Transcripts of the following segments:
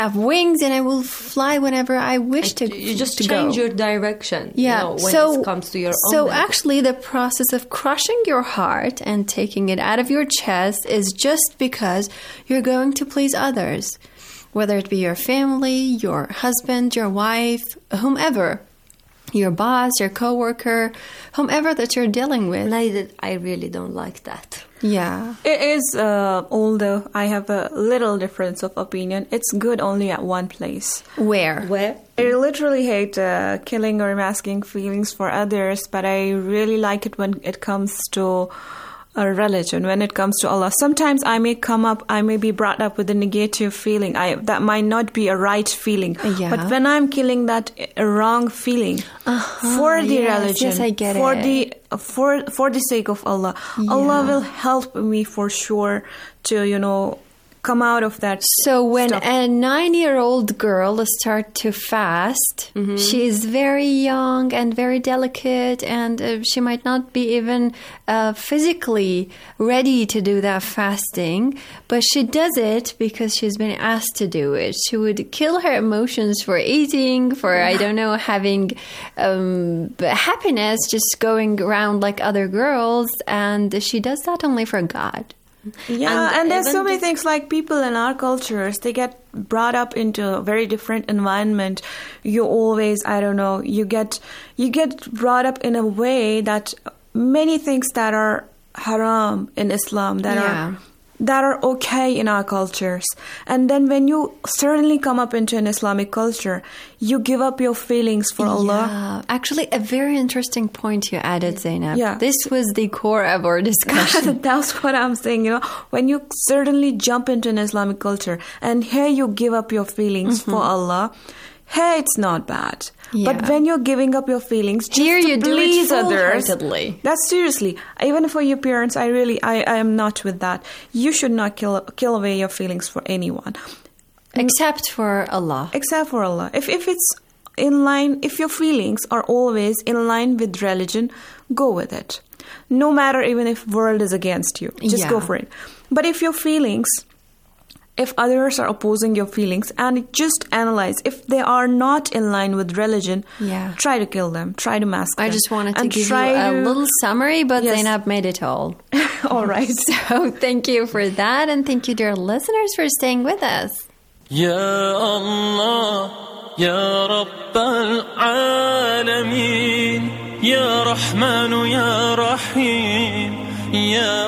have wings and I will fly whenever I wish to. You just to change go. your direction. Yeah. When it comes to your own. So mental. actually, the process of crushing your heart and taking it out of your chest is just because you're going to please others, whether it be your family, your husband, your wife, whomever. Your boss, your coworker, whomever that you're dealing with. And I really don't like that. Yeah. It is, although I have a little difference of opinion, it's good only at one place. Where? I literally hate killing or masking feelings for others, but I really like it when it comes to a religion, when it comes to Allah. Sometimes I may be brought up with a negative feeling. That might not be a right feeling. Yeah. But when I'm killing that wrong feeling for the religion, yes, I get for the sake of Allah, Allah will help me for sure to, come out of that. So when stuff. a 9-year-old girl starts to fast, she is very young and very delicate, and she might not be even physically ready to do that fasting, but she does it because she's been asked to do it. She would kill her emotions for eating, for, I don't know, having happiness, just going around like other girls, and she does that only for God. Yeah, and there's so many things like people in our cultures, they get brought up into a very different environment. You always, you get brought up in a way that many things that are haram in Islam, that are okay in our cultures. And then when you certainly come up into an Islamic culture, you give up your feelings for Allah. Yeah. Actually, a very interesting point you added, Zainab. Yeah. This was the core of our discussion. That's what I'm saying, when you certainly jump into an Islamic culture and here you give up your feelings for Allah, hey, it's not bad. Yeah. But when you're giving up your feelings just Here to you do it please others, full-heartedly. that's seriously, even for your parents, I am not with that. You should not kill away your feelings for anyone. Except for Allah. Except for Allah. If it's in line, if your feelings are always in line with religion, go with it. No matter even if world is against you. Just go for it. But if your feelings, if others are opposing your feelings, and just analyze if they are not in line with religion, try to kill them, try to mask them. I just wanted to give you a little summary, but Zainab made it all. All right. So thank you for that, and thank you, dear listeners, for staying with us. Ya Allah, Ya Rabb al-Alamin, Ya Rahman, Ya Rahim, Ya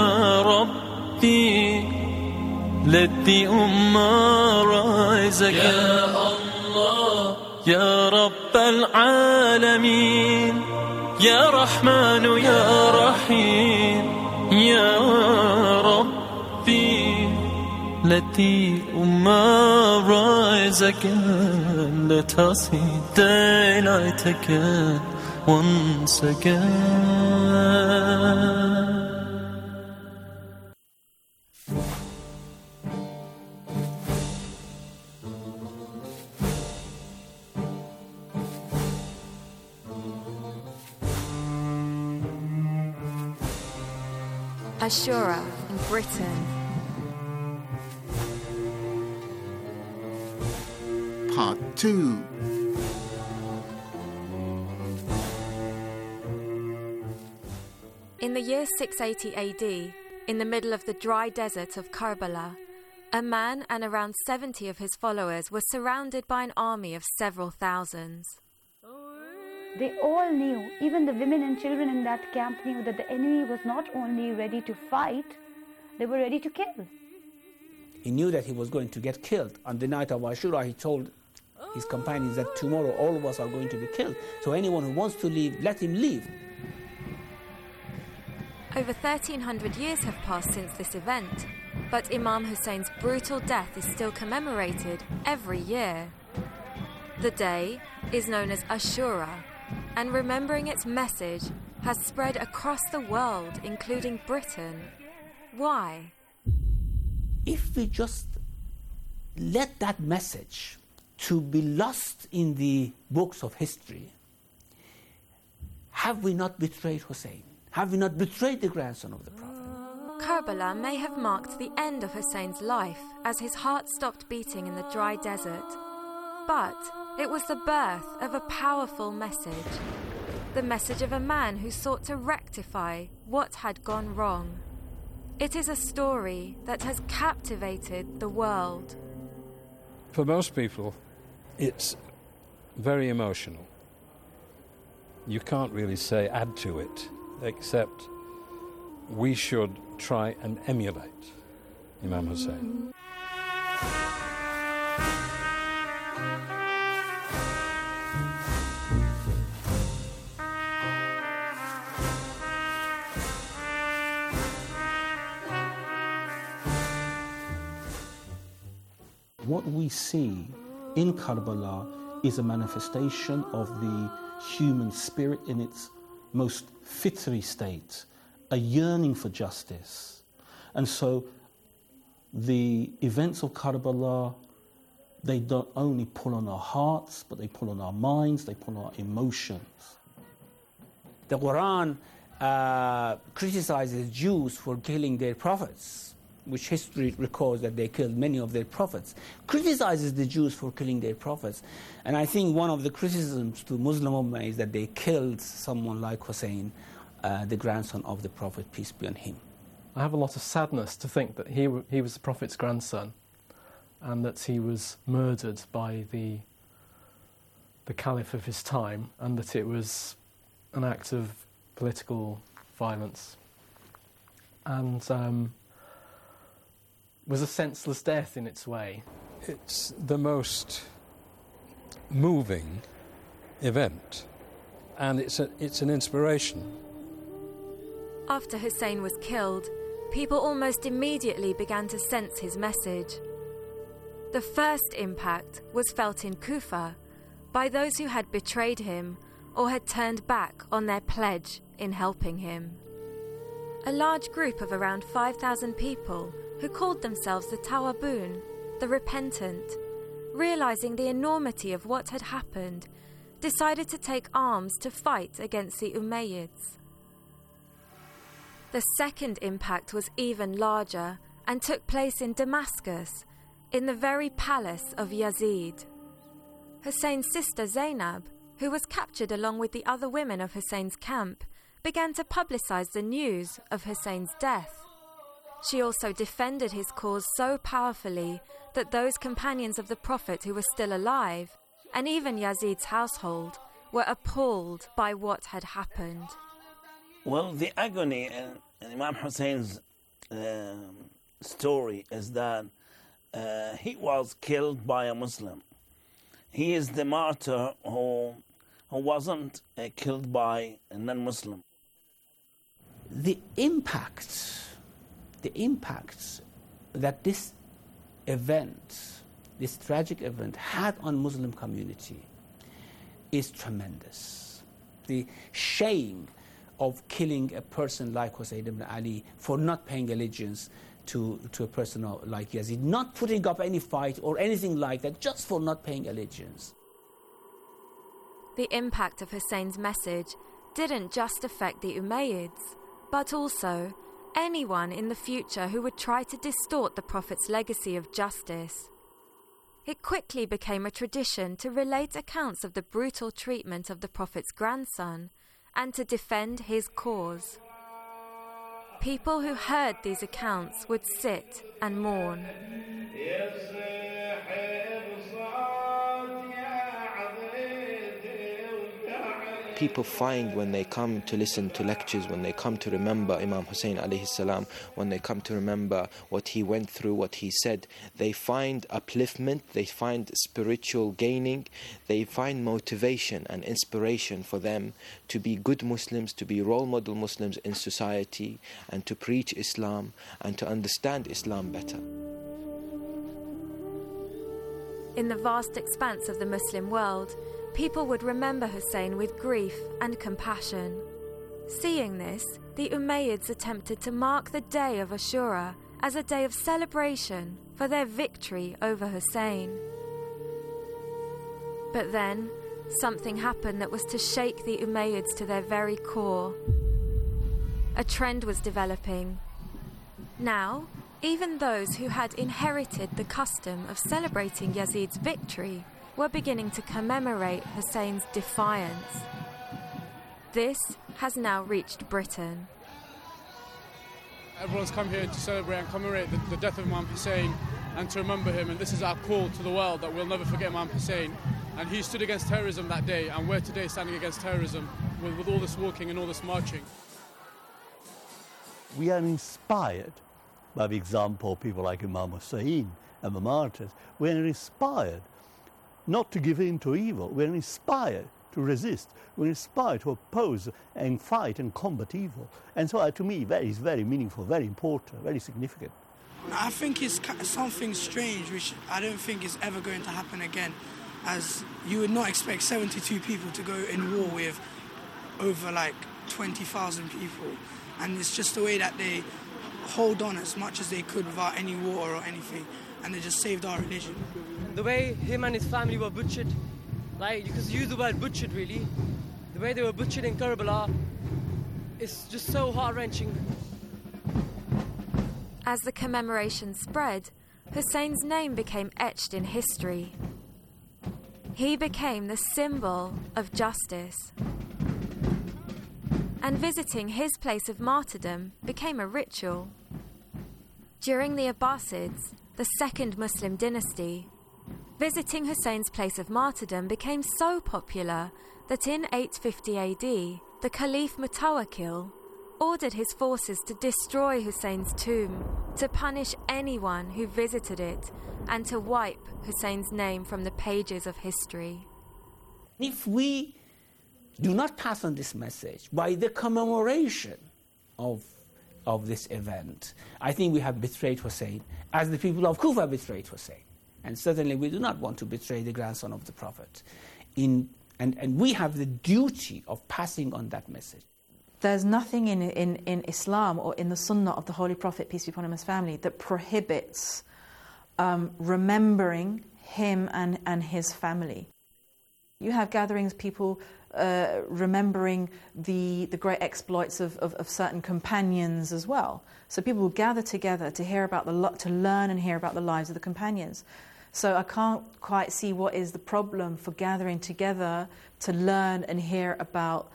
Rabbi. Let the Ummah rise again. Ya Allah, Ya Rabb al-Alamin, Ya Rahman, Ya Rahim, Ya Rabbi. Let the Ummah rise again. Let us see daylight again, once again. Ashura in Britain. Part 2. In the year 680 AD, in the middle of the dry desert of Karbala, a man and around 70 of his followers were surrounded by an army of several thousands. They all knew, even the women and children in that camp knew that the enemy was not only ready to fight, they were ready to kill. He knew that he was going to get killed. On the night of Ashura, he told his companions that tomorrow all of us are going to be killed. So anyone who wants to leave, let him leave. Over 1,300 years have passed since this event, but Imam Hussein's brutal death is still commemorated every year. The day is known as Ashura, and remembering its message has spread across the world, including Britain. Why? If we just let that message to be lost in the books of history, have we not betrayed Hussein? Have we not betrayed the grandson of the Prophet? Karbala may have marked the end of Hussein's life as his heart stopped beating in the dry desert. But it was the birth of a powerful message. The message of a man who sought to rectify what had gone wrong. It is a story that has captivated the world. For most people, it's very emotional. You can't really say add to it, except we should try and emulate Imam Hussein. What we see in Karbala is a manifestation of the human spirit in its most fitri state, a yearning for justice. And so the events of Karbala, they don't only pull on our hearts, but they pull on our minds, they pull on our emotions. The Quran criticizes Jews for killing their prophets, which history records that they killed many of their prophets, criticizes the Jews for killing their prophets. And I think one of the criticisms to Muslim Ummah is that they killed someone like Hussein, the grandson of the Prophet, peace be on him. I have a lot of sadness to think that he was the Prophet's grandson and that he was murdered by the Caliph of his time, and that it was an act of political violence. And was a senseless death in its way. It's the most moving event, and it's an inspiration. After Hussein was killed, people almost immediately began to sense his message. The first impact was felt in Kufa by those who had betrayed him or had turned back on their pledge in helping him. A large group of around 5,000 people who called themselves the Tawabun, the repentant, realizing the enormity of what had happened, decided to take arms to fight against the Umayyads. The second impact was even larger and took place in Damascus, in the very palace of Yazid. Hussein's sister Zainab, who was captured along with the other women of Hussein's camp, began to publicize the news of Hussein's death. She also defended his cause so powerfully that those companions of the Prophet who were still alive, and even Yazid's household, were appalled by what had happened. Well, the agony in Imam Hussein's story is that he was killed by a Muslim. He is the martyr who wasn't killed by a non-Muslim. The impact that this event, this tragic event, had on Muslim community is tremendous. The shame of killing a person like Hussein ibn Ali for not paying allegiance to a person like Yazid, not putting up any fight or anything like that, just for not paying allegiance. The impact of Hussein's message didn't just affect the Umayyads, but also anyone in the future who would try to distort the Prophet's legacy of justice. It quickly became a tradition to relate accounts of the brutal treatment of the Prophet's grandson and to defend his cause. People who heard these accounts would sit and mourn. People find when they come to listen to lectures, when they come to remember Imam Hussein alayhi salam, when they come to remember what he went through, what he said, they find upliftment, they find spiritual gaining, they find motivation and inspiration for them to be good Muslims, to be role model Muslims in society, and to preach Islam and to understand Islam better. In the vast expanse of the Muslim world, people would remember Hussein with grief and compassion. Seeing this, the Umayyads attempted to mark the day of Ashura as a day of celebration for their victory over Hussein. But then, something happened that was to shake the Umayyads to their very core. A trend was developing. Now, even those who had inherited the custom of celebrating Yazid's victory were beginning to commemorate Hussein's defiance. This has now reached Britain. Everyone's come here to celebrate and commemorate the death of Imam Hussein and to remember him, and this is our call to the world that we'll never forget Imam Hussein. And he stood against terrorism that day, and we're today standing against terrorism with all this walking and all this marching. We are inspired by the example of people like Imam Hussein and the martyrs. We're inspired not to give in to evil. We're inspired to resist. We're inspired to oppose and fight and combat evil. And so to me that is very meaningful, very important, very significant. I think it's something strange which I don't think is ever going to happen again, as you would not expect 72 people to go in war with over like 20,000 people, and it's just the way that they hold on as much as they could without any war or anything, and they just saved our religion. The way him and his family were butchered, like you could use the word butchered really, the way they were butchered in Karbala, it's just so heart-wrenching. As the commemoration spread, Hussein's name became etched in history. He became the symbol of justice. And visiting his place of martyrdom became a ritual. During the Abbasids, the second Muslim dynasty, visiting Hussein's place of martyrdom became so popular that in 850 AD, the Caliph Mutawakkil ordered his forces to destroy Hussein's tomb, to punish anyone who visited it, and to wipe Hussein's name from the pages of history. If we do not pass on this message by the commemoration of this event, I think we have betrayed Hussein, as the people of Kufa betrayed Hussein. And certainly we do not want to betray the grandson of the Prophet. And we have the duty of passing on that message. There's nothing in Islam or in the Sunnah of the Holy Prophet, peace be upon him and his family, that prohibits remembering him and his family. You have gatherings, people remembering the great exploits of certain companions as well. So people will gather together to learn and hear about the lives of the companions. So I can't quite see what is the problem for gathering together to learn and hear about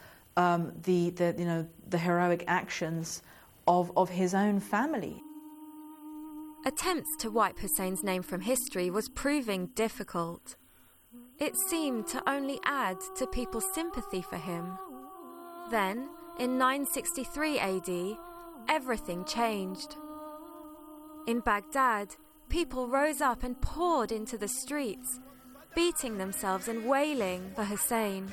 the heroic actions of his own family. Attempts to wipe Hussein's name from history was proving difficult. It seemed to only add to people's sympathy for him. Then, in 963 AD, everything changed. In Baghdad, people rose up and poured into the streets, beating themselves and wailing for Hussein.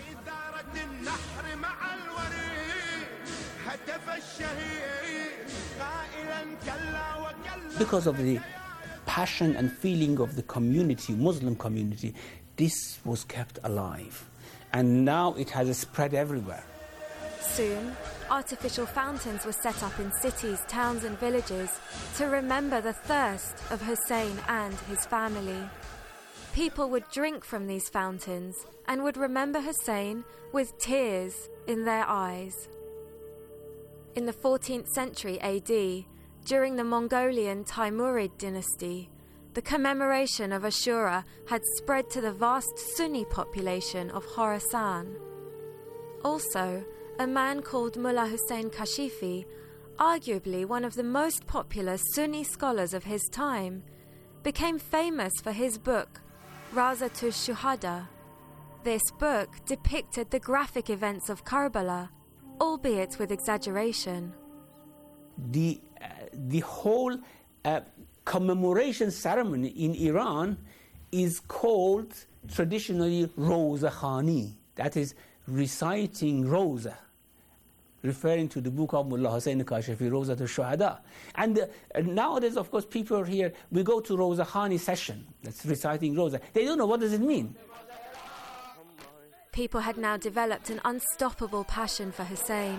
Because of the passion and feeling of the community, Muslim community, this was kept alive. And now it has spread everywhere. Soon, artificial fountains were set up in cities, towns and villages to remember the thirst of Hussein and his family. People would drink from these fountains and would remember Hussein with tears in their eyes. In the 14th century AD, during the Mongolian Timurid dynasty, the commemoration of Ashura had spread to the vast Sunni population of Khorasan. Also, a man called Mullah Hussein Kashifi, arguably one of the most popular Sunni scholars of his time, became famous for his book, Rawzatul Shuhada. This book depicted the graphic events of Karbala, albeit with exaggeration. The whole commemoration ceremony in Iran is called traditionally Roza Khani, that is reciting Roza, referring to the book of Mullah Hussein Kashifi, Rawzatul Shuhada. And nowadays, of course, people are here, we go to Roza Khani session, that's reciting Roza. They don't know what does it mean. People had now developed an unstoppable passion for Hussein.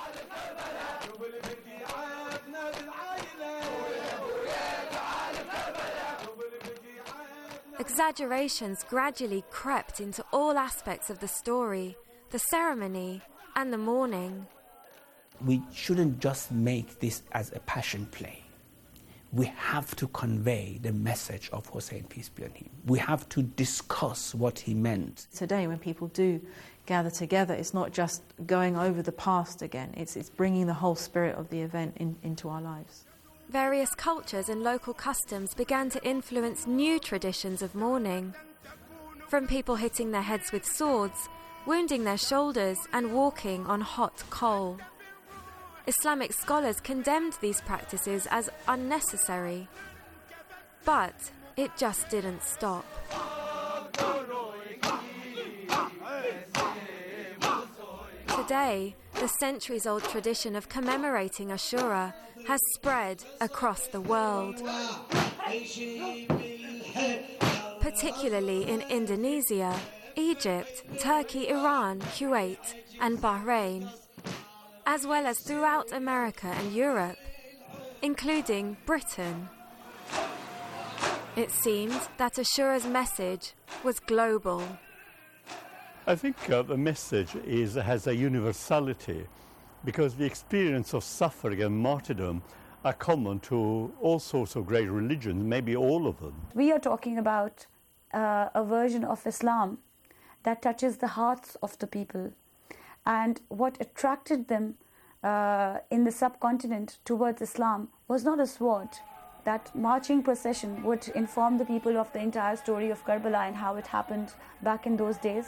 Exaggerations gradually crept into all aspects of the story, the ceremony, and the mourning. We shouldn't just make this as a passion play. we have to convey the message of Hussein, peace be on him. We have to discuss what he meant. Today, when people do gather together, it's not just going over the past again, it's bringing the whole spirit of the event into our lives. Various cultures and local customs began to influence new traditions of mourning. From people hitting their heads with swords, wounding their shoulders and walking on hot coal. Islamic scholars condemned these practices as unnecessary. But it just didn't stop. Today, the centuries-old tradition of commemorating Ashura has spread across the world, particularly in Indonesia, Egypt, Turkey, Iran, Kuwait, and Bahrain, as well as throughout America and Europe, including Britain. It seemed that Ashura's message was global. I think the message has a universality because the experience of suffering and martyrdom are common to all sorts of great religions, maybe all of them. We are talking about a version of Islam that touches the hearts of the people. And what attracted them in the subcontinent towards Islam was not a sword. That marching procession would inform the people of the entire story of Karbala and how it happened back in those days.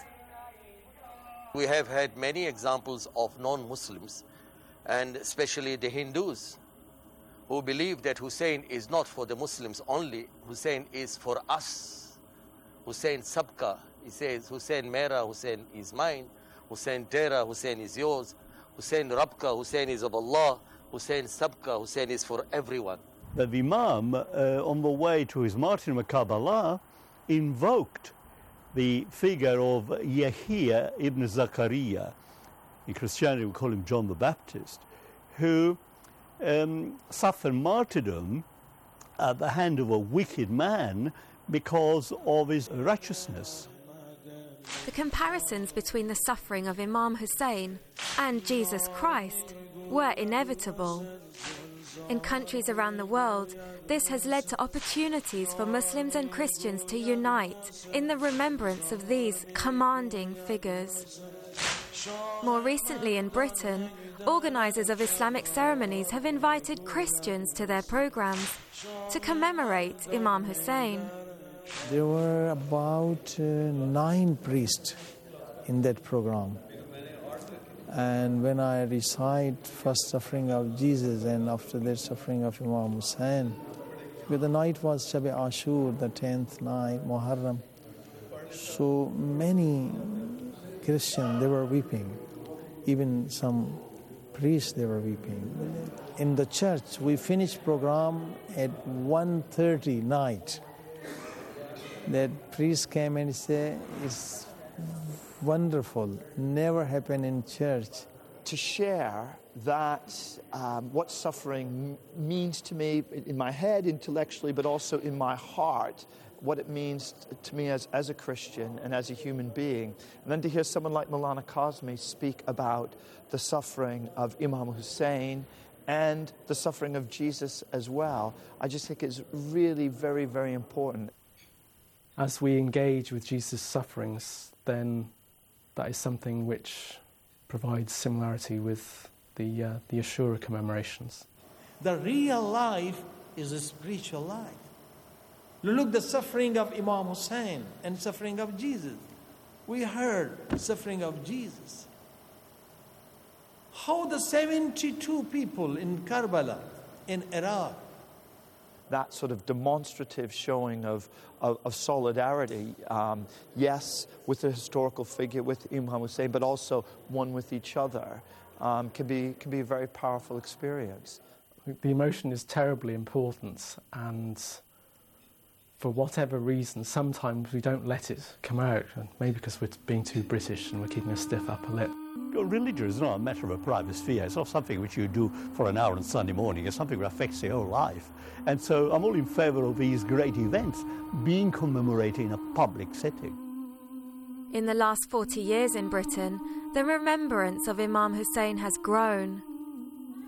We have had many examples of non-Muslims, and especially the Hindus, who believe that Hussein is not for the Muslims only. Hussein is for us. Hussein sabka. He says, Hussein mera, Hussein is mine. Hussein tera, Hussein is yours. Hussein rabka, Hussein is of Allah. Hussein sabka, Hussein is for everyone. The Imam, on the way to his martyrdom at Karbala, invoked the figure of Yahya ibn Zakaria. In Christianity we call him John the Baptist, who suffered martyrdom at the hand of a wicked man because of his righteousness. The comparisons between the suffering of Imam Hussein and Jesus Christ were inevitable. In countries around the world, this has led to opportunities for Muslims and Christians to unite in the remembrance of these commanding figures. More recently in Britain, organisers of Islamic ceremonies have invited Christians to their programmes to commemorate Imam Hussein. There were about 9 priests in that program. And when I recite first suffering of Jesus and after that suffering of Imam Hussein, because the night was Shab Ashur, the 10th night, Muharram, so many Christians, they were weeping. Even some priests, they were weeping. In the church, we finished program at 1:30 night. That priest came and said, it's wonderful, never happened in church. To share that, what suffering means to me in my head intellectually, but also in my heart, what it means to me as a Christian and as a human being. And then to hear someone like Maulana Kazmi speak about the suffering of Imam Hussein and the suffering of Jesus as well, I just think it's really very, very important. As we engage with Jesus' sufferings, then that is something which provides similarity with the Ashura commemorations. The real life is a spiritual life. Look, the suffering of Imam Hussein and suffering of Jesus. We heard suffering of Jesus. How the 72 people in Karbala, in Iraq, that sort of demonstrative showing of solidarity, yes, with the historical figure, with Imam Hussein, but also one with each other, can be a very powerful experience. The emotion is terribly important, and for whatever reason, sometimes we don't let it come out, maybe because we're being too British and we're keeping a stiff upper lip. Religion is not a matter of a private sphere. It's not something which you do for an hour on Sunday morning. It's something that affects your whole life. And so I'm all in favour of these great events being commemorated in a public setting. In the last 40 years in Britain, the remembrance of Imam Hussein has grown.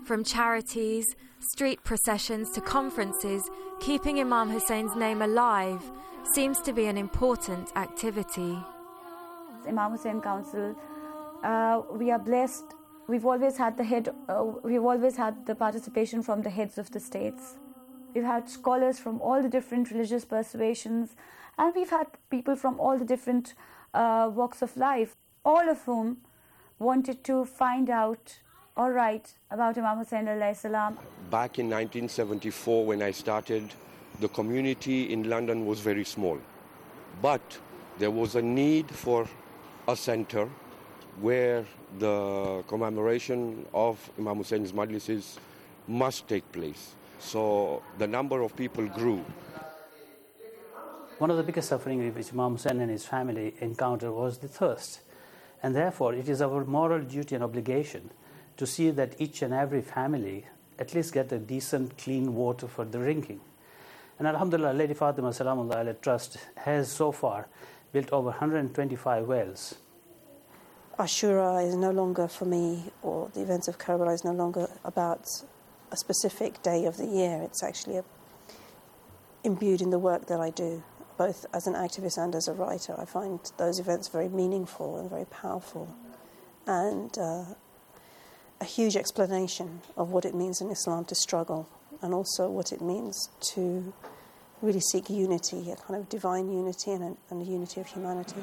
From charities, street processions to conferences, keeping Imam Hussein's name alive seems to be an important activity. Imam Hussein Council, we are blessed. We've always had the participation from the heads of the states. We've had scholars from all the different religious persuasions, and we've had people from all the different walks of life, all of whom wanted to find out or write about Imam Hussein alayhi salam. Back in 1974, when I started, the community in London was very small. But there was a need for a centre where the commemoration of Imam Hussein's majlises must take place. So the number of people grew. One of the biggest suffering which Imam Hussein and his family encountered was the thirst. And therefore, it is our moral duty and obligation to see that each and every family at least get a decent, clean water for drinking. And Alhamdulillah, Lady Fatima Salamullah Alayha Trust has so far built over 125 wells. Ashura is no longer for me, or the events of Karbala is no longer about a specific day of the year. It's actually imbued in the work that I do, both as an activist and as a writer. I find those events very meaningful and very powerful, and a huge explanation of what it means in Islam to struggle, and also what it means to really seek unity, a kind of divine unity and a unity of humanity.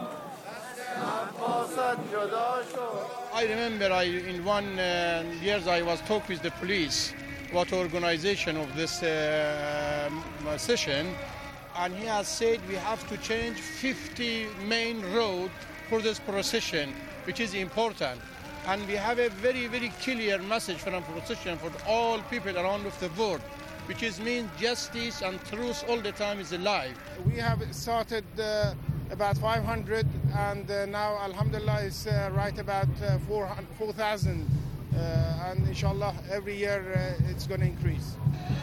I remember in one years I was talking with the police about organization of this session, and he has said we have to change 50 main road for this procession, which is important. And we have a very, very clear message from procession for all people around of the world, which is means justice and truth all the time is alive. We have started about 500, and now, alhamdulillah, it's right about 4,000. And inshallah, every year it's going to increase.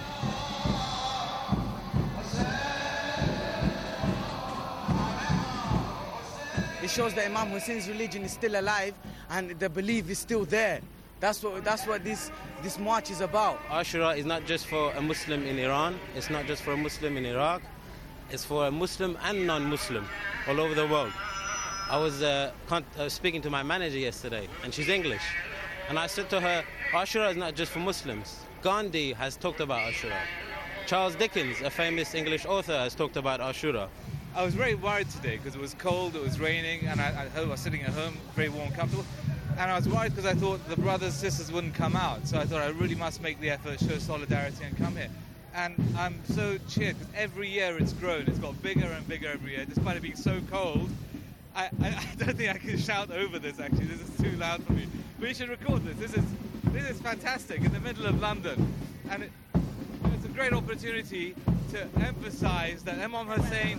It shows that Imam Hussein's religion is still alive and the belief is still there. That's what this march is about. Ashura is not just for a Muslim in Iran, it's not just for a Muslim in Iraq, it's for a Muslim and non-Muslim all over the world. I was speaking to my manager yesterday, and she's English, and I said to her, Ashura is not just for Muslims. Gandhi has talked about Ashura. Charles Dickens, a famous English author, has talked about Ashura. I was very worried today because it was cold, it was raining, and I was sitting at home, very warm, comfortable. And I was worried because I thought the brothers and sisters wouldn't come out. So I thought I really must make the effort, show solidarity and come here. And I'm so cheered because every year it's grown. It's got bigger and bigger every year, despite it being so cold. I don't think I can shout over this, actually. This is too loud for me. We should record this. This is fantastic in the middle of London. And it's a great opportunity to emphasize that Imam Hussein...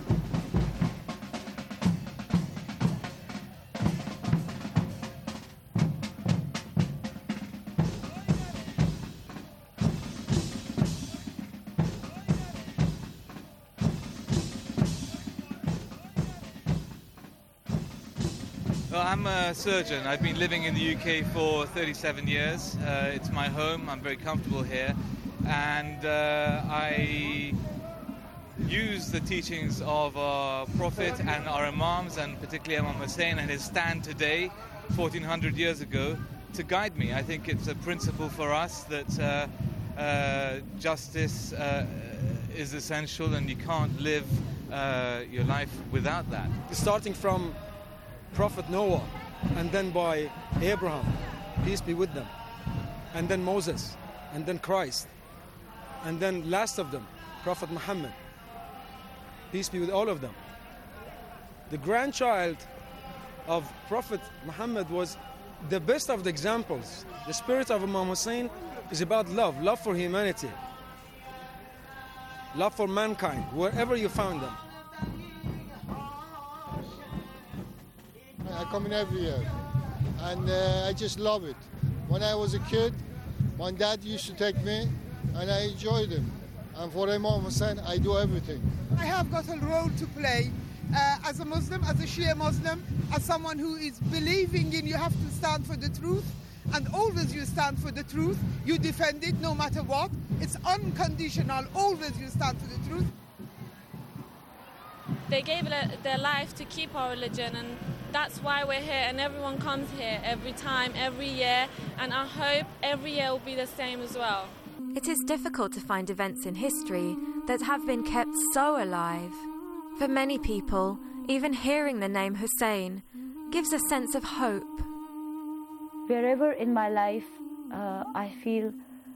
Well, I'm a surgeon. I've been living in the UK for 37 years. It's my home. I'm very comfortable here. And I use the teachings of our Prophet and our Imams, and particularly Imam Hussein and his stand today, 1400 years ago, to guide me. I think it's a principle for us that justice is essential, and you can't live your life without that. Starting from Prophet Noah, and then by Abraham, peace be with them, and then Moses, and then Christ, and then last of them, Prophet Muhammad, peace be with all of them. The grandchild of Prophet Muhammad was the best of the examples. The spirit of Imam Hussein is about love for humanity, love for mankind, wherever you found them. I come in every year, and I just love it. When I was a kid, my dad used to take me, and I enjoyed him. And for Imam Hussein, I do everything. I have got a role to play as a Muslim, as a Shia Muslim, as someone who is believing in you have to stand for the truth. and always you stand for the truth. You defend it no matter what. It's unconditional. Always you stand for the truth. They gave their life to keep our religion, and that's why we're here, and everyone comes here every time, every year, and I hope every year will be the same as well. It is difficult to find events in history that have been kept so alive. For many people, even hearing the name Hussein gives a sense of hope. Wherever in my life I feel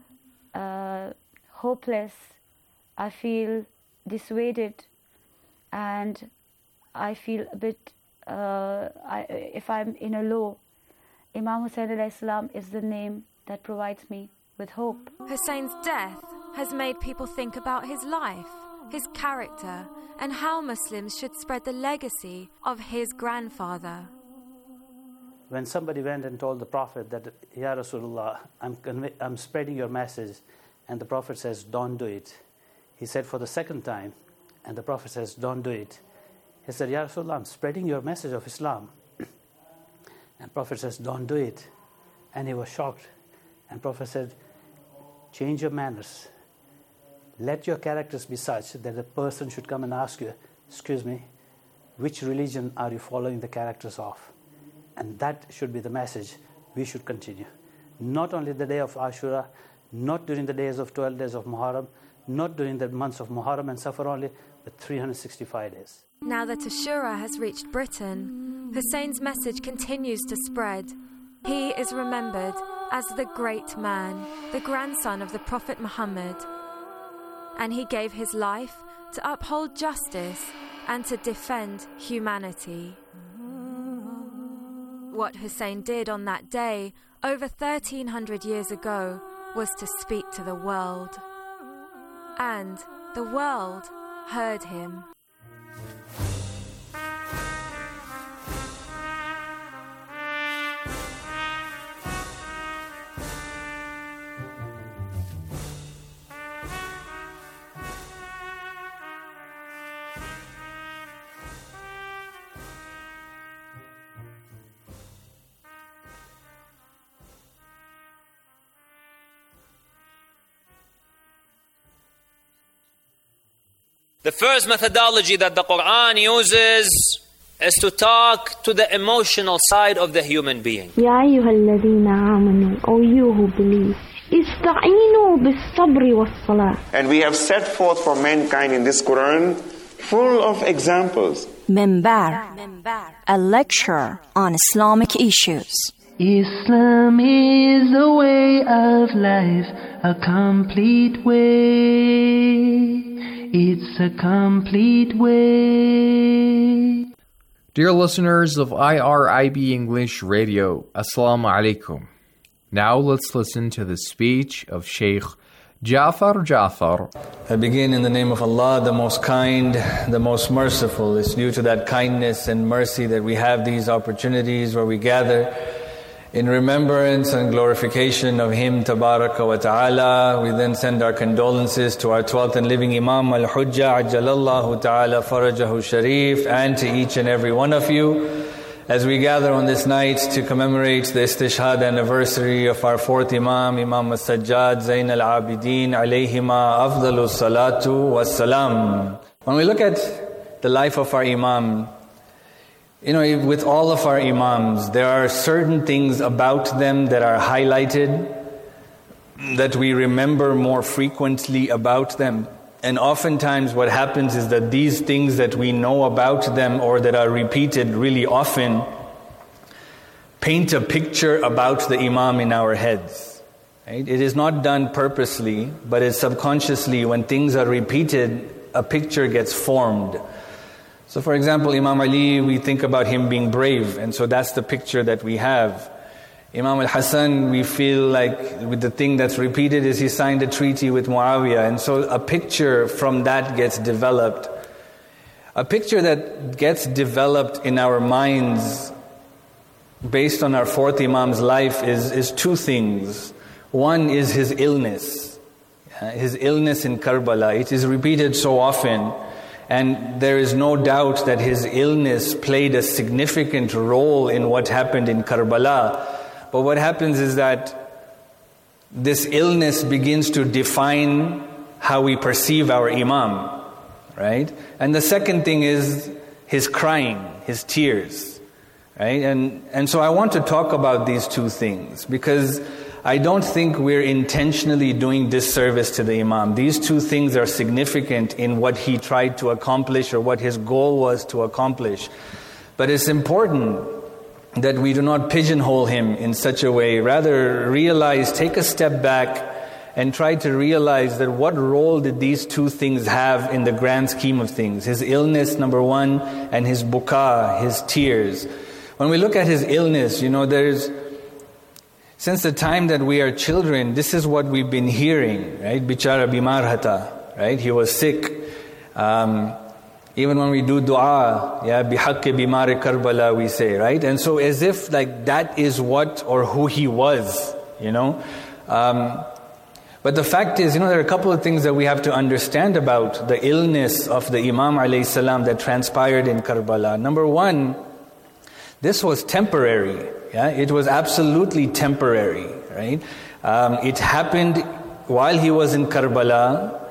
hopeless, I feel dissuaded, and I feel a bit, if I'm in a low, Imam Hussein alayhi salam is the name that provides me with hope. Hussein's death has made people think about his life, his character, and how Muslims should spread the legacy of his grandfather. When somebody went and told the Prophet that, Ya Rasulullah, I'm spreading your message, and the Prophet says, don't do it. He said for the second time, and the Prophet says, don't do it. He said, Ya Rasulullah, I'm spreading your message of Islam. And Prophet says, don't do it. And he was shocked. And Prophet said, change your manners. Let your characters be such that a person should come and ask you, excuse me, which religion are you following the characters of? And that should be the message we should continue. Not only the day of Ashura, not during the days of 12 days of Muharram, not during the months of Muharram and Safar only, but 365 days. Now that Ashura has reached Britain, Hussein's message continues to spread. He is remembered as the great man, the grandson of the Prophet Muhammad. And he gave his life to uphold justice and to defend humanity. What Hussein did on that day, over 1,300 years ago, was to speak to the world. And the world heard him. The first methodology that the Quran uses is to talk to the emotional side of the human being. Ya ayyuhalladhina amanu, O you who believe, ista'inu bis-sabri was-salah. And we have set forth for mankind in this Quran full of examples. Minbar, a lecture on Islamic issues. Islam is a way of life, a complete way. It's a complete way. Dear listeners of IRIB English Radio, Assalamu alaikum. Now let's listen to the speech of Sheikh Jafar Jafar. I begin in the name of Allah, the most kind, the most merciful. It's due to that kindness and mercy that we have these opportunities where we gather in remembrance and glorification of Him, Tabaraka wa Ta'ala. We then send our condolences to our 12th and living Imam Al-Hujjah, Ajjalallahu Ta'ala Farajahu Sharif, and to each and every one of you as we gather on this night to commemorate the Istishhad anniversary of our 4th Imam, Imam As-Sajjad Zain Al-Abidin, alayhima afdalu salatu wassalam. When we look at the life of our Imam, you know, with all of our Imams, there are certain things about them that are highlighted, that we remember more frequently about them. And oftentimes what happens is that these things that we know about them or that are repeated really often paint a picture about the Imam in our heads. Right? It is not done purposely, but it's subconsciously. When things are repeated, a picture gets formed. So for example, Imam Ali, we think about him being brave, and so that's the picture that we have. Imam al-Hasan, we feel like with the thing that's repeated is he signed a treaty with Muawiyah, and so a picture from that gets developed. A picture that gets developed in our minds based on our 4th Imam's life is two things. One is his illness in Karbala. It is repeated so often. And there is no doubt that his illness played a significant role in what happened in Karbala. But what happens is that this illness begins to define how we perceive our Imam, right? And the second thing is his crying, his tears, right? And so I want to talk about these two things because I don't think we're intentionally doing disservice to the Imam. These two things are significant in what he tried to accomplish or what his goal was to accomplish. But it's important that we do not pigeonhole him in such a way. Rather, realize, take a step back and try to realize that what role did these two things have in the grand scheme of things. His illness, number one, and his buka, his tears. When we look at his illness, since the time that we are children, this is what we've been hearing, right? Bichara bimar hata, right? He was sick. Even when we do dua, bihaqqi bimar Karbala, we say, right? And so as if like that is what or who he was, But the fact is, there are a couple of things that we have to understand about the illness of the Imam alayhi salam that transpired in Karbala. Number one, this was temporary. It was absolutely temporary, right? It happened while he was in Karbala,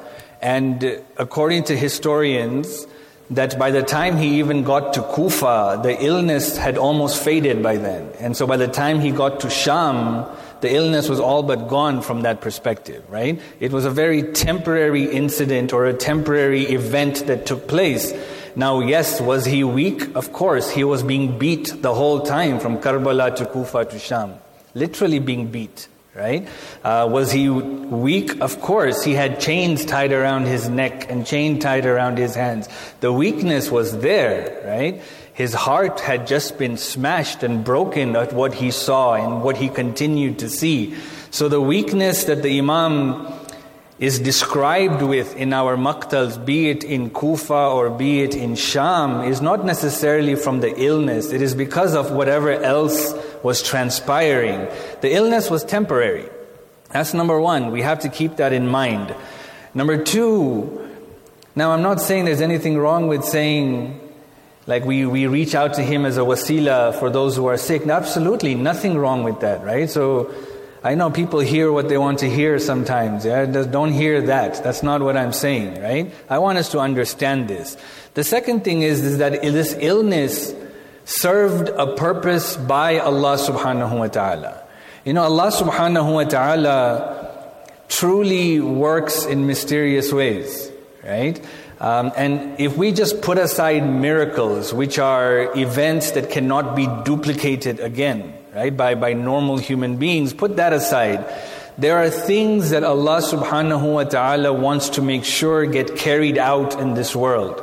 and according to historians, that by the time he even got to Kufa, the illness had almost faded by then. And so by the time he got to Sham, the illness was all but gone from that perspective, right? It was a very temporary incident or a temporary event that took place. Now, yes, was he weak? Of course, he was being beat the whole time from Karbala to Kufa to Sham. Literally being beat, right? Was he weak? Of course, he had chains tied around his neck and chain tied around his hands. The weakness was there, right? His heart had just been smashed and broken at what he saw and what he continued to see. So the weakness that the Imam is described with in our maqtals, be it in Kufa or be it in Sham, is not necessarily from the illness. It is because of whatever else was transpiring. The illness was temporary. That's number one. We have to keep that in mind. Number two, now I'm not saying there's anything wrong with saying, like we reach out to him as a wasila for those who are sick. Absolutely, nothing wrong with that, right? So I know people hear what they want to hear sometimes. Don't hear that. That's not what I'm saying, right? I want us to understand this. The second thing is that this illness served a purpose by Allah subhanahu wa ta'ala. Allah subhanahu wa ta'ala truly works in mysterious ways, right? And if we just put aside miracles, which are events that cannot be duplicated again, right, by normal human beings, put that aside. There are things that Allah subhanahu wa ta'ala wants to make sure get carried out in this world.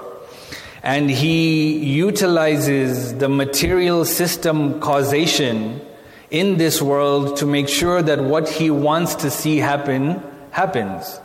And He utilizes the material system causation in this world to make sure that what He wants to see happen, happens.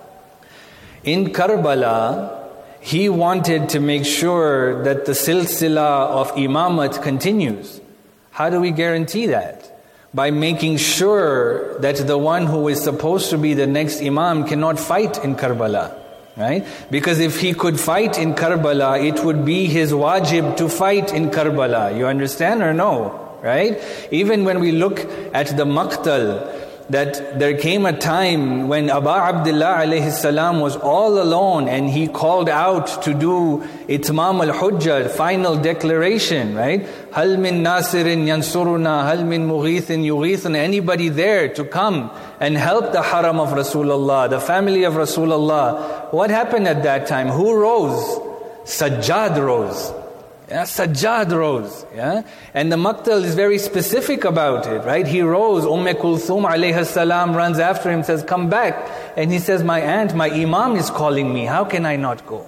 In Karbala, He wanted to make sure that the silsila of imamat continues. How do we guarantee that? By making sure that the one who is supposed to be the next imam cannot fight in Karbala, right? Because if he could fight in Karbala, it would be his wajib to fight in Karbala. You understand or no? Right? Even when we look at the maqtal, that there came a time when Aba Abdullah alayhi salam was all alone and he called out to do itmam al-hujjah, final declaration, right? Hal min nasirin yansuruna, hal min mughithin yughithun. Anybody there to come and help the haram of Rasulullah, the family of Rasulullah. What happened at that time? Who rose? Sajjad rose. Sajjad rose. And the maqtal is very specific about it, right? He rose. Kulthum alayhi salam runs after him, says, come back. And he says, my aunt, my imam is calling me. How can I not go?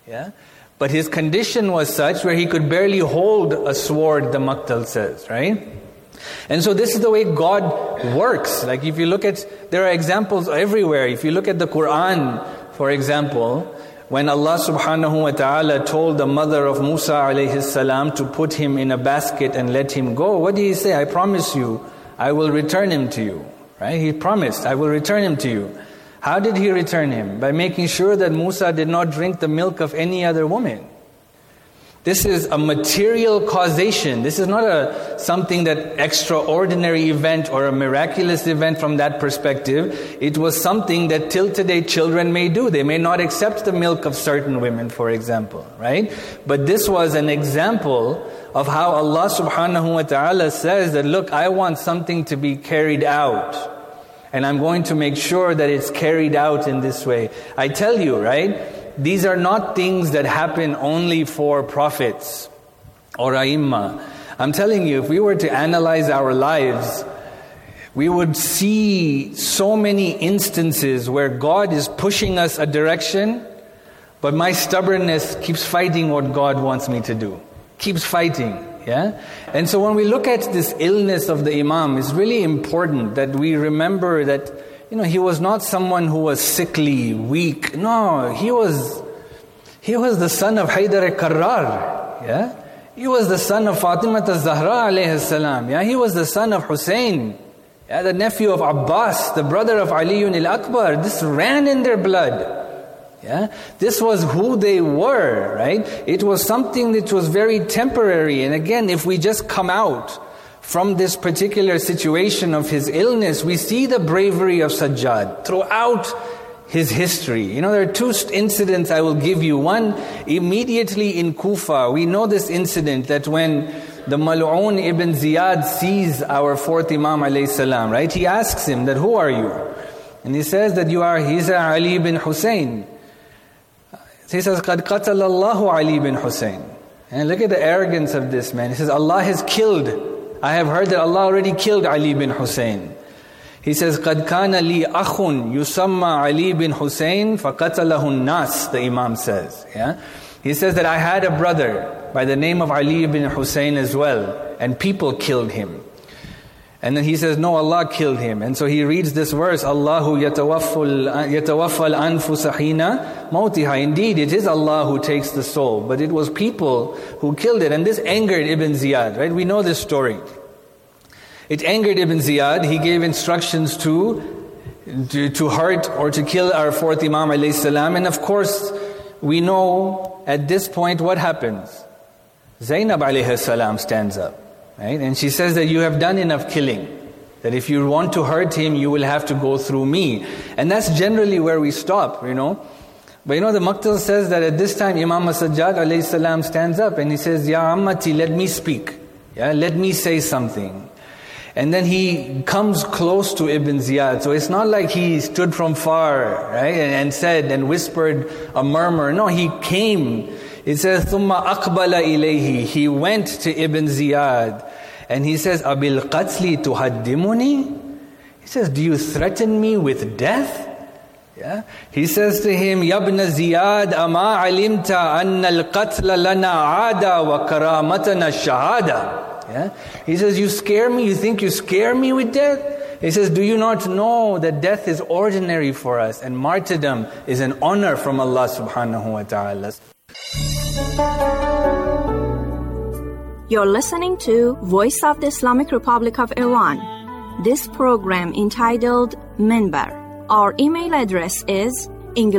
But his condition was such where he could barely hold a sword, the maqtal says, right? And so this is the way God works. Like if you look at, there are examples everywhere. If you look at the Quran, for example, when Allah subhanahu wa ta'ala told the mother of Musa alayhi salam to put him in a basket and let him go, what did He say? I promise you, I will return him to you. Right? He promised, I will return him to you. How did He return him? By making sure that Musa did not drink the milk of any other woman. This is a material causation. This is not something that extraordinary event or a miraculous event from that perspective. It was something that till today children may do. They may not accept the milk of certain women, for example, right? But this was an example of how Allah subhanahu wa ta'ala says that, look, I want something to be carried out. And I'm going to make sure that it's carried out in this way. I tell you, right? These are not things that happen only for prophets or ai*imma. I'm telling you, if we were to analyze our lives, we would see so many instances where God is pushing us a direction, but my stubbornness keeps fighting what God wants me to do. Keeps fighting. Yeah? And so when we look at this illness of the Imam, it's really important that we remember that, he was not someone who was sickly, weak. No, he was the son of Haydar al-Karrar. Yeah? He was the son of Fatima al-Zahra alayhi salam. Yeah? He was the son of Hussein, the nephew of Abbas, the brother of Ali al-Akbar. This ran in their blood. Yeah? This was who they were, right? It was something that was very temporary. And again, if we just come out from this particular situation of his illness, we see the bravery of Sajjad throughout his history. There are two incidents I will give you. One, immediately in Kufa, we know this incident that when the Mal'un ibn Ziyad sees our fourth Imam alayhi salam, right? He asks him that, who are you? And he says that he's Ali ibn Hussein. He says, قَدْ قَتَلَ اللَّهُ Ali bin Hussein. And look at the arrogance of this man. He says, Allah has killed. I have heard that Allah already killed Ali bin Hussein. He says, قَدْ كَانَ لِي أَخٌ يُسَمَّى Ali bin Hussein فَقَتَلَهُ النَّاسِ, the Imam says. Yeah? He says that I had a brother by the name of Ali bin Hussein as well, and people killed him. And then he says, no, Allah killed him. And so he reads this verse, Allahu yatawaffal anfusa hina mawtiha. Indeed, it is Allah who takes the soul, but it was people who killed it. And this angered Ibn Ziyad, right? We know this story. It angered Ibn Ziyad. He gave instructions to hurt or to kill our fourth Imam alayhi salam. And of course, we know at this point what happens. Zainab alayhi salam stands up. Right? And she says that you have done enough killing. That if you want to hurt him, you will have to go through me. And that's generally where we stop, But the Maqtal says that at this time, Imam Sajjad alayhi salam stands up and he says, Ya Ammati, let me speak. Yeah, let me say something. And then he comes close to Ibn Ziyad. So it's not like he stood from far, right? And said and whispered a murmur. No, he came. It says, ثُمَّ أَقْبَلَ إِلَيْهِ. He went to Ibn Ziyad and he says, أَبِالْ قَتْلِ تُهَدِّمُنِي? He says, do you threaten me with death? Yeah. He says to him, يَا ابْنَ زِيَادَ أَمَا عَلِمْتَ أَنَّ الْقَتْلَ لَنَا عَادَ وَكَرَامَتَنَا الشَّهَادَةِ. Yeah. He says, you scare me? You think you scare me with death? He says, do you not know that death is ordinary for us and martyrdom is an honor from Allah subhanahu wa ta'ala? You're listening to Voice of the Islamic Republic of Iran. This program entitled Minbar. Our email address is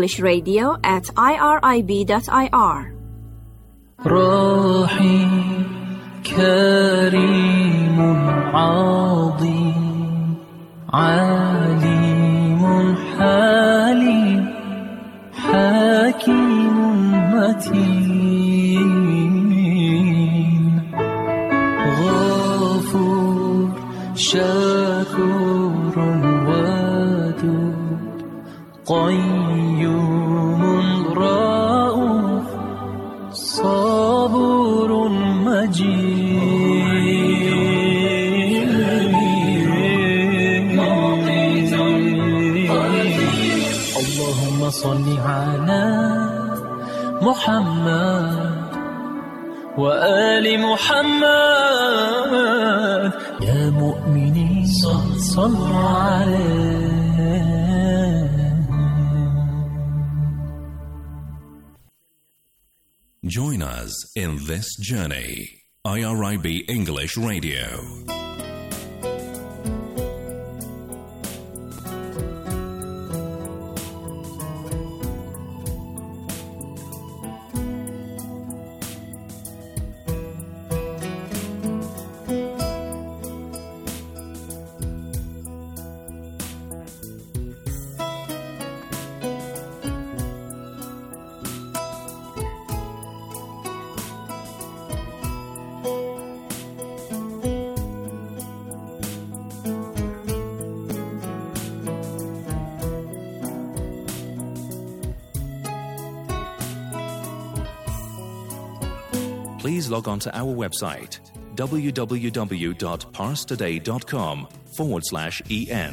englishradio@irib.ir. راحي كريم عظيم عليم حليم حكيم متين غفور شكور ودود قيوم رؤوف صبور مجيد اللهم صل على محمد وآل محمد يا مؤمنين صلوا عليه. Join us in this journey. IRIB English Radio. please log on to our website www.parstoday.com/en.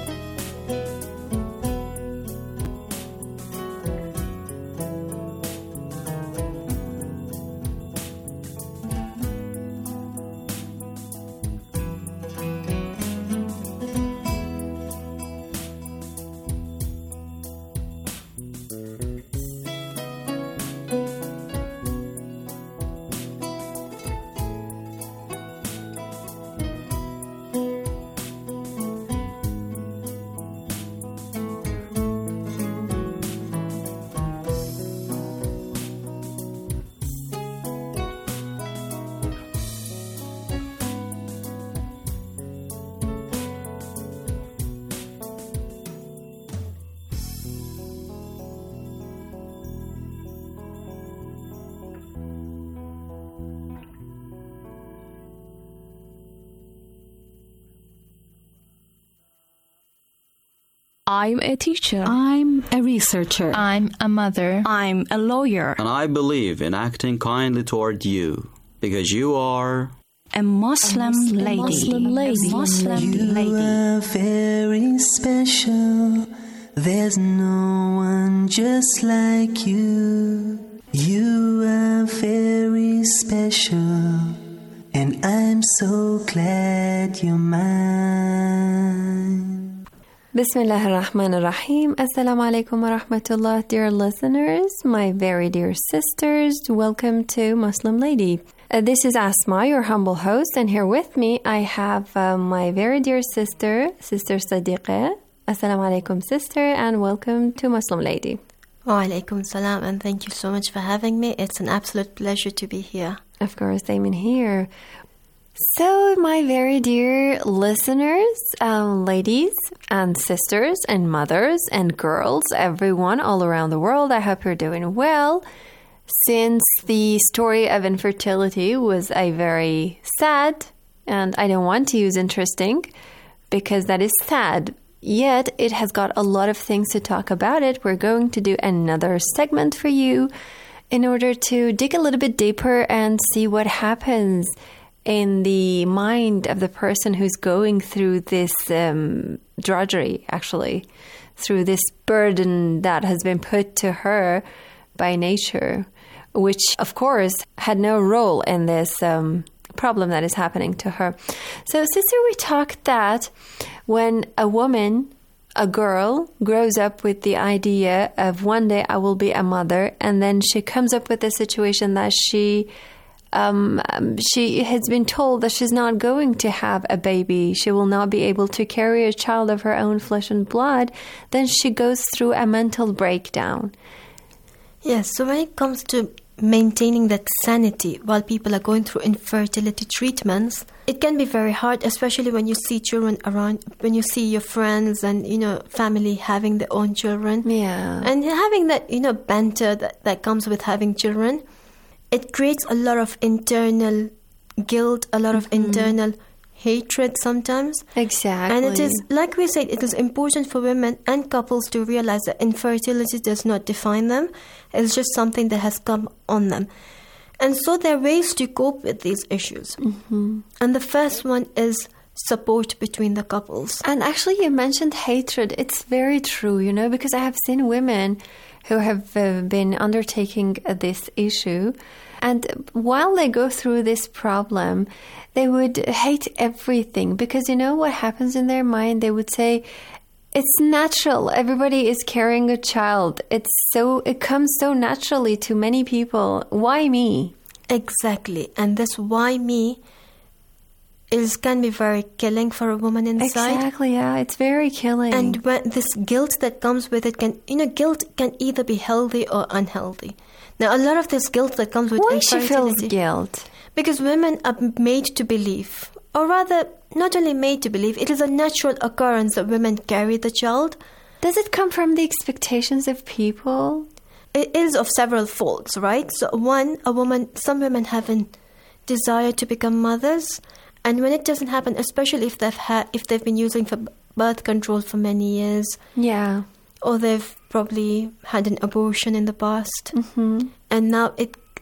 I'm a teacher. I'm a researcher. I'm a mother. I'm a lawyer. And I believe in acting kindly toward you, because you are a Muslim lady. You are very special. There's no one just like you. You are very special, and I'm so glad you're mine. Bismillah ar-Rahman ar-Rahim. Assalamu alaikum wa rahmatullah. Dear listeners, my very dear sisters, welcome to Muslim Lady. This is Asma, your humble host, and here with me I have my very dear sister, Sister Sadiqa. Assalamu alaikum, sister, and welcome to Muslim Lady. Wa alaikum salam, and thank you so much for having me. It's an absolute pleasure to be here. Of course, I'm in here. So, my very dear listeners, ladies and sisters and mothers and girls, everyone all around the world, I hope you're doing well. Since the story of infertility was a very sad, and I don't want to use interesting, because that is sad, yet it has got a lot of things to talk about it. We're going to do another segment for you in order to dig a little bit deeper and see what happens in the mind of the person who's going through this drudgery, actually, through this burden that has been put to her by nature, which, of course, had no role in this problem that is happening to her. So, sister, we talked that when a woman, a girl, grows up with the idea of one day I will be a mother, and then she comes up with the situation that she has been told that she's not going to have a baby. She will not be able to carry a child of her own flesh and blood. Then she goes through a mental breakdown. Yes, so when it comes to maintaining that sanity while people are going through infertility treatments, it can be very hard, especially when you see children around, when you see your friends and, family having their own children. Yeah. And having that, banter that comes with having children. It creates a lot of internal guilt, a lot of internal hatred sometimes. Exactly. And it is, like we said, it is important for women and couples to realize that infertility does not define them. It's just something that has come on them. And so there are ways to cope with these issues. Mm-hmm. And the first one is support between the couples. And actually, you mentioned hatred. It's very true, because I have seen women who have been undertaking this issue. And while they go through this problem, they would hate everything because what happens in their mind? They would say, it's natural. Everybody is carrying a child. It comes so naturally to many people. Why me? Exactly. And this why me can be very killing for a woman inside. Exactly, yeah. It's very killing. And when this guilt that comes with it guilt can either be healthy or unhealthy. Now, a lot of this guilt that comes with infertility. Why she feels guilt? Because women are made to believe, or rather, not only made to believe, it is a natural occurrence that women carry the child. Does it come from the expectations of people? It is of several folds, right? So one, some women have a desire to become mothers. And when it doesn't happen, especially if they've been using for birth control for many years, yeah, or they've probably had an abortion in the past, mm-hmm. and now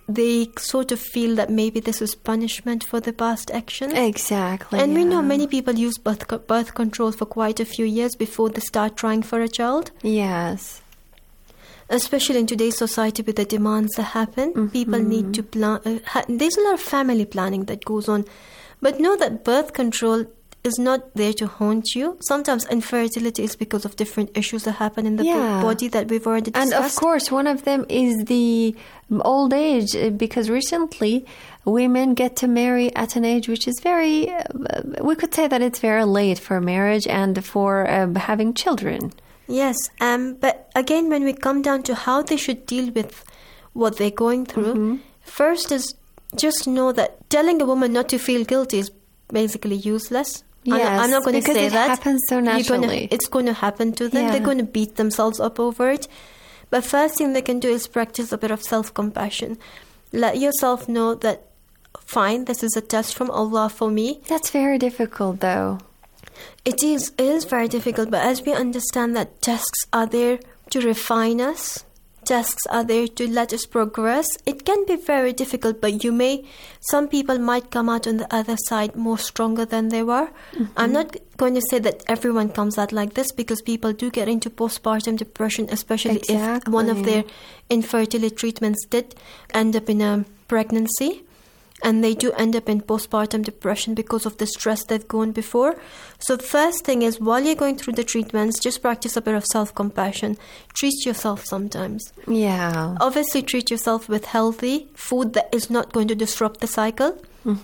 they sort of feel that maybe this is punishment for the past actions. Exactly. And we know many people use birth control for quite a few years before they start trying for a child. Yes. Especially in today's society with the demands that happen, people need to plan. There's a lot of family planning that goes on. But know that birth control is not there to haunt you. Sometimes infertility is because of different issues that happen in the body that we've already discussed. And of course, one of them is the old age, because recently women get to marry at an age which is very, we could say that it's very late for marriage and for having children. Yes, but again, when we come down to how they should deal with what they're going through, first is just know that telling a woman not to feel guilty is basically useless. Yes, I'm not going to say that. Because it happens so naturally. It's going to happen to them. Yeah. They're going to beat themselves up over it. But first thing they can do is practice a bit of self-compassion. Let yourself know that, fine, this is a test from Allah for me. That's very difficult, though. It is very difficult, but as we understand that tests are there to refine us, tests are there to let us progress, it can be very difficult, but some people might come out on the other side more stronger than they were. I'm not going to say that everyone comes out like this, because people do get into postpartum depression, especially if one of their infertility treatments did end up in a pregnancy. And they do end up in postpartum depression because of the stress they've gone before. So the first thing is, while you're going through the treatments, just practice a bit of self-compassion. Treat yourself sometimes. Yeah. Obviously, treat yourself with healthy food that is not going to disrupt the cycle.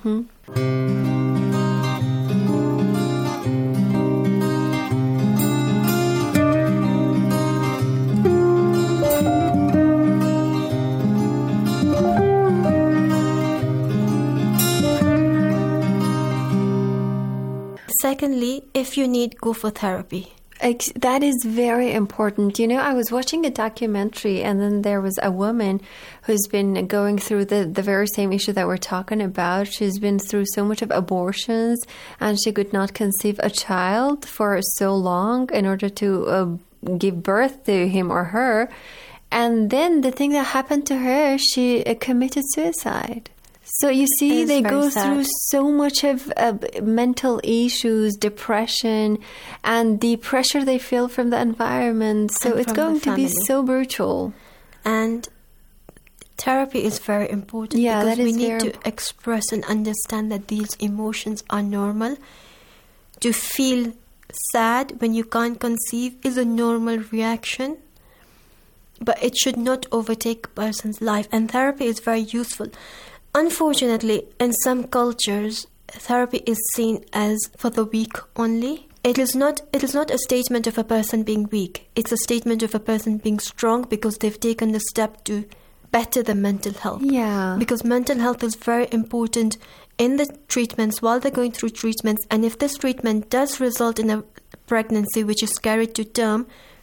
Secondly, if you need, go for therapy. That is very important. You know, I was watching a documentary, and then there was a woman who's been going through the very same issue that we're talking about. She's been through so much of abortions, and she could not conceive a child for so long in order to give birth to him or her. And then the thing that happened to her, she committed suicide. So you see, they go through so much of mental issues, depression, and the pressure they feel from the environment. So it's going to be so brutal. And therapy is very important, because we need to express and understand that these emotions are normal. To feel sad when you can't conceive is a normal reaction, but it should not overtake a person's life. And therapy is very useful. Unfortunately, in some cultures, therapy is seen as for the weak only. It is not a statement of a person being weak. It's a statement of a person being strong, because they've taken the step to better their mental health. Yeah. Because mental health is very important in the treatments, while they're going through treatments. And if this treatment does result in a pregnancy which is carried to term,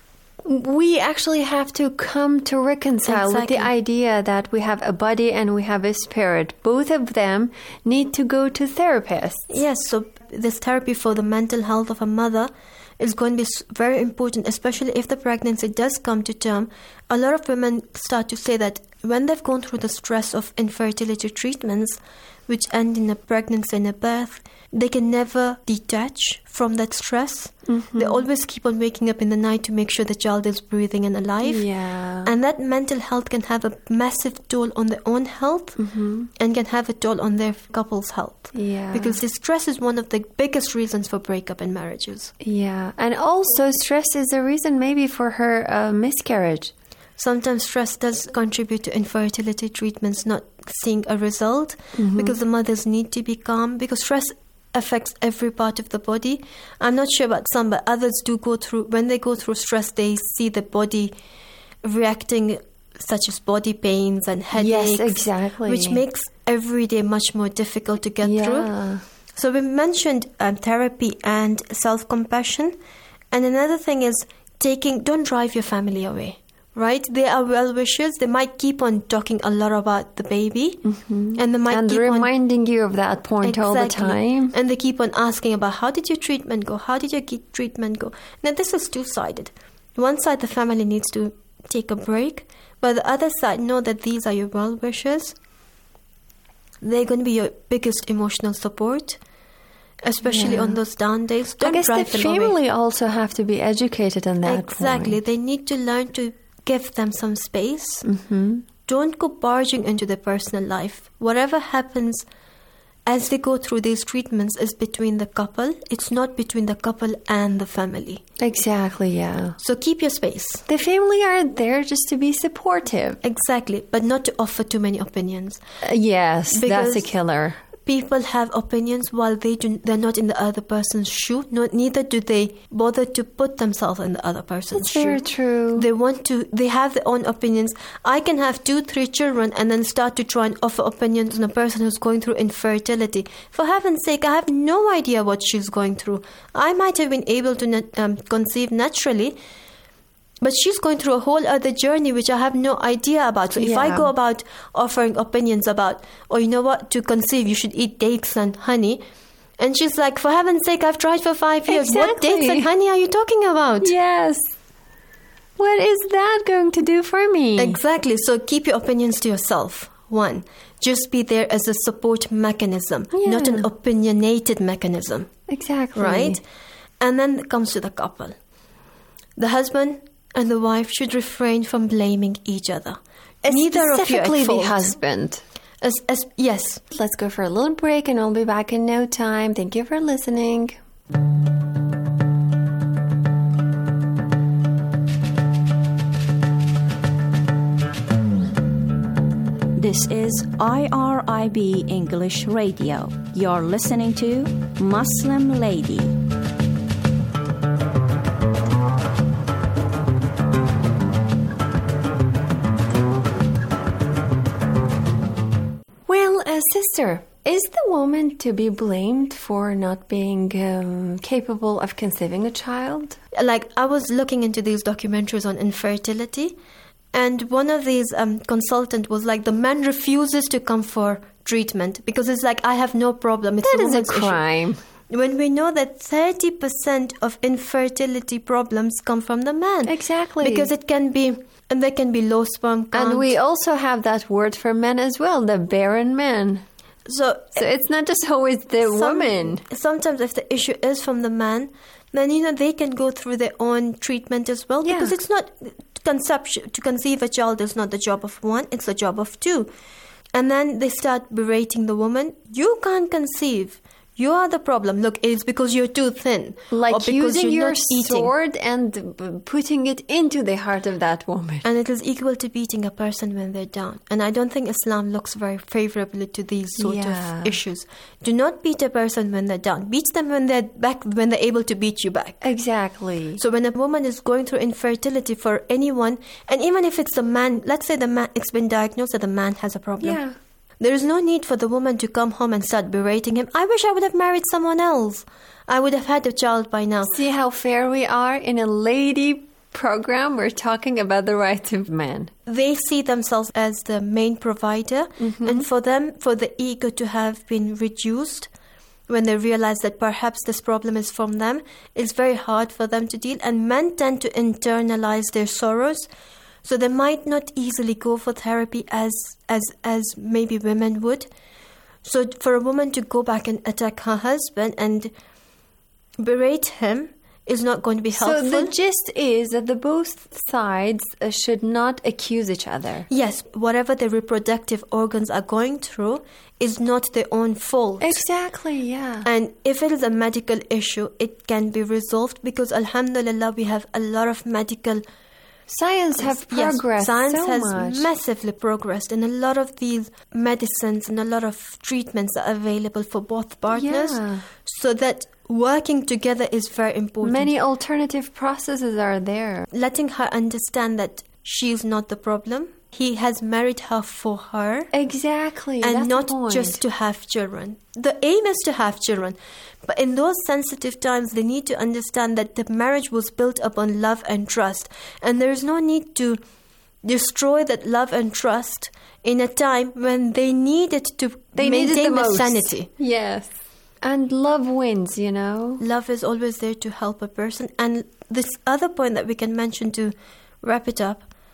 we actually have to come to reconcile with the idea that we have a body and we have a spirit. Both of them need to go to therapists. Yes, so this therapy for the mental health of a mother is going to be very important, especially if the pregnancy does come to term. A lot of women start to say that when they've gone through the stress of infertility treatments, which end in a pregnancy and a birth, they can never detach from that stress. They always keep on waking up in the night to make sure the child is breathing and alive. Yeah. And that mental health can have a massive toll on their own health and can have a toll on their couple's health. Yeah. Because the stress is one of the biggest reasons for breakup in marriages. Yeah. And also stress is a reason maybe for her miscarriage. Sometimes stress does contribute to infertility treatments not seeing a result, because the mothers need to be calm, because stress affects every part of the body. I'm not sure about some, but others do go through, when they go through stress, they see the body reacting, such as body pains and headaches. Yes, exactly. Which makes every day much more difficult to get through. So we mentioned therapy and self-compassion. And another thing is don't drive your family away. Right? They are well-wishers. They might keep on talking a lot about the baby. And they might keep reminding you of that point all the time. And they keep on asking about, how did your treatment go? How did your treatment go? Now, this is two-sided. One side, the family needs to take a break. But the other side, know that these are your well-wishers. They're going to be your biggest emotional support, especially on those down days. Don't I guess drive the them away. family also have to be educated on that Exactly. point. They need to learn to give them some space. Mm-hmm. Don't go barging into their personal life. Whatever happens as they go through these treatments is between the couple. It's not between the couple and the family. Exactly, yeah. So keep your space. The family are there just to be supportive. Exactly, but not to offer too many opinions. Yes, Because that's a killer. People have opinions while they're not in the other person's shoe. Neither do they bother to put themselves in the other person's shoe. Very true. They have their own opinions. I can have 2-3 children and then start to try and offer opinions on a person who's going through infertility. For heaven's sake, I have no idea what she's going through. I might have been able to conceive naturally, but she's going through a whole other journey which I have no idea about. So if I go about offering opinions about, you know what, to conceive you should eat dates and honey, and she's like, for heaven's sake, I've tried for 5 years. Exactly. What dates and honey are you talking about? Yes. What is that going to do for me? Exactly. So keep your opinions to yourself. 1. Just be there as a support mechanism, not an opinionated mechanism. Exactly. Right? And then it comes to the couple. The husband and the wife should refrain from blaming each other. Neither of you at Specifically fault. the husband. Yes. Let's go for a little break and I'll be back in no time. Thank you for listening. This is IRIB English Radio. You're listening to Muslim Lady. Well, sister, is the woman to be blamed for not being capable of conceiving a child? Like, I was looking into these documentaries on infertility, and one of these consultant was like, the man refuses to come for treatment because it's like, I have no problem. It's That is a woman's crime. issue. When we know that 30% of infertility problems come from the man. Exactly. Because it can be, and there can be low sperm count. And we also have that word for men as well, the barren man. So it's not just always the woman. Sometimes if the issue is from the man, then, they can go through their own treatment as well. Because it's not, to conceive a child is not the job of one, it's the job of two. And then they start berating the woman. You can't conceive. You are the problem. Look, it's because you're too thin. Like using your not eating. sword and putting it into the heart of that woman. And it is equal to beating a person when they're down. And I don't think Islam looks very favorably to these sort of issues. Do not beat a person when they're down. Beat them when they're back, when they're able to beat you back. Exactly. So when a woman is going through infertility for anyone, and even if it's a man, let's say the man, it's been diagnosed that the man has a problem. Yeah. There is no need for the woman to come home and start berating him. I wish I would have married someone else. I would have had a child by now. See how fair we are? In a lady program, we're talking about the rights of men. They see themselves as the main provider. Mm-hmm. And for them, for the ego to have been reduced, when they realize that perhaps this problem is from them, it's very hard for them to deal. And men tend to internalize their sorrows. So they might not easily go for therapy as maybe women would. So for a woman to go back and attack her husband and berate him is not going to be helpful. So the gist is that the both sides should not accuse each other. Yes, whatever their reproductive organs are going through is not their own fault. Exactly, yeah. And if it is a medical issue, it can be resolved because alhamdulillah we have a lot of medical Science have progressed science so has much. massively progressed, and a lot of these medicines and a lot of treatments are available for both partners. Yeah. So that working together is very important. Many alternative processes are there. Letting her understand that she's not the problem. He has married her for her. Exactly. And that's not the point. just to have children. The aim is to have children. But in those sensitive times, they need to understand that the marriage was built upon love and trust. And there is no need to destroy that love and trust in a time when they needed to maintain the sanity. Yes. And love wins, Love is always there to help a person. And this other point that we can mention to wrap it up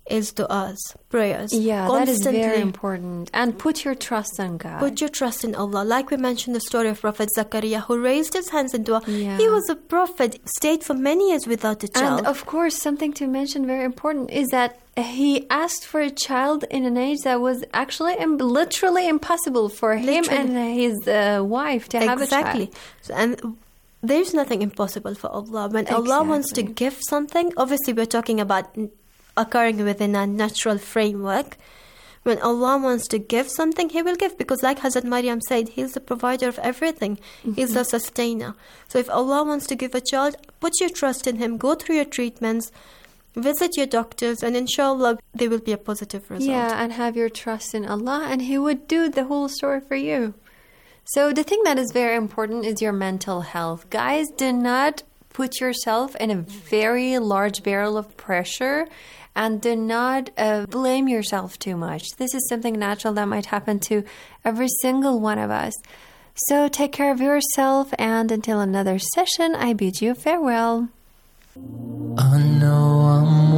is du'as, prayers. Yeah, Constantly. that is very important. And put your trust in God. Put your trust in Allah. Like we mentioned the story of Prophet Zakaria, who raised his hands in dua. Yeah. He was a prophet, stayed for many years without a child. And of course, something to mention very important is that he asked for a child in an age that was actually literally impossible for him and his wife to have a child. Exactly. And there's nothing impossible for Allah. When Allah wants to give something, obviously we're talking about occurring within a natural framework. When Allah wants to give something, He will give, because like Hazrat Maryam said, He's the provider of everything. He's the sustainer. So if Allah wants to give a child, put your trust in Him, go through your treatments, visit your doctors, and inshallah there will be a positive result. Yeah, and have your trust in Allah, and He would do the whole story for you. So the thing that is very important is your mental health. Guys, do not put yourself in a very large barrel of pressure, and do not blame yourself too much. This is something natural that might happen to every single one of us. So take care of yourself, and until another session, I bid you farewell. I know I'm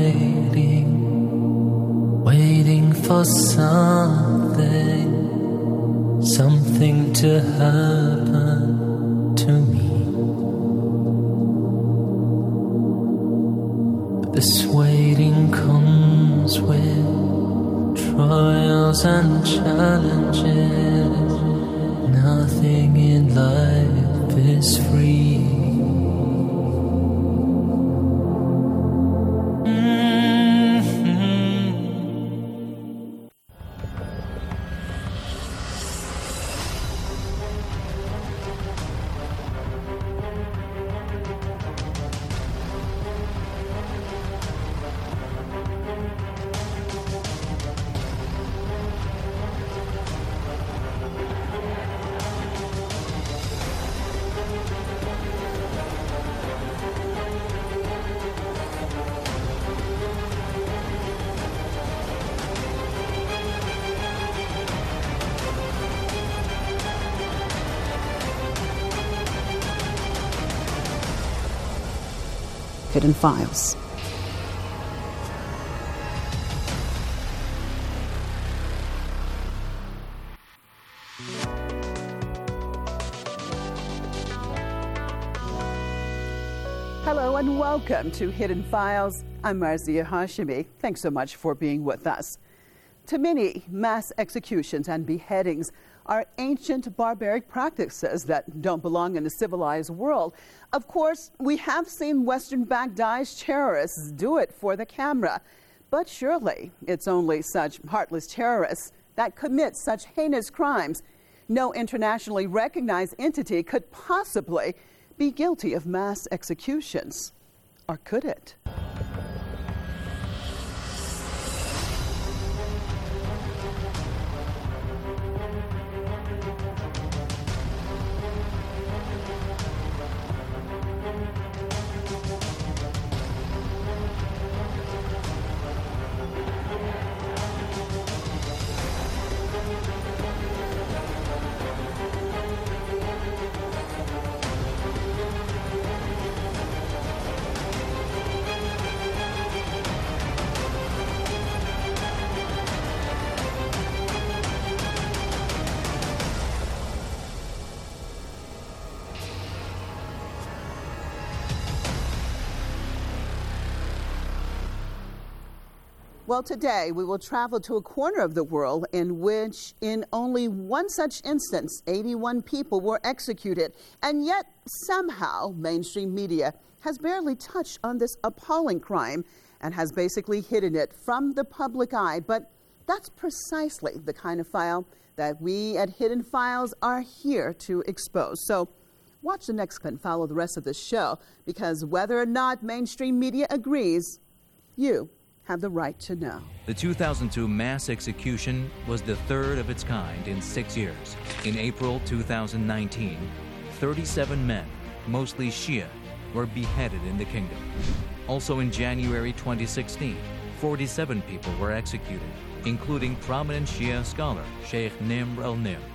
waiting for something to happen to me. This waiting comes with trials and challenges. Nothing in life is free. Hidden Files. Hello and welcome to Hidden Files. I'm Marzia Hashimi. Thanks so much for being with us. To many, mass executions and beheadings are ancient barbaric practices that don't belong in a civilized world. Of course, we have seen Western-backed Daesh terrorists do it for the camera. But surely it's only such heartless terrorists that commit such heinous crimes. No internationally recognized entity could possibly be guilty of mass executions. Or could it? Well, today we will travel to a corner of the world in which, in only one such instance, 81 people were executed. And yet, somehow, mainstream media has barely touched on this appalling crime and has basically hidden it from the public eye. But that's precisely the kind of file that we at Hidden Files are here to expose. So watch the next clip and follow the rest of the show, because whether or not mainstream media agrees, you have the right to know. The 2002 mass execution was the third of its kind in 6 years. In April 2019, 37 men, mostly Shia, were beheaded in the kingdom. Also in January 2016, 47 people were executed, including prominent Shia scholar Sheikh Nimr al-Nimr.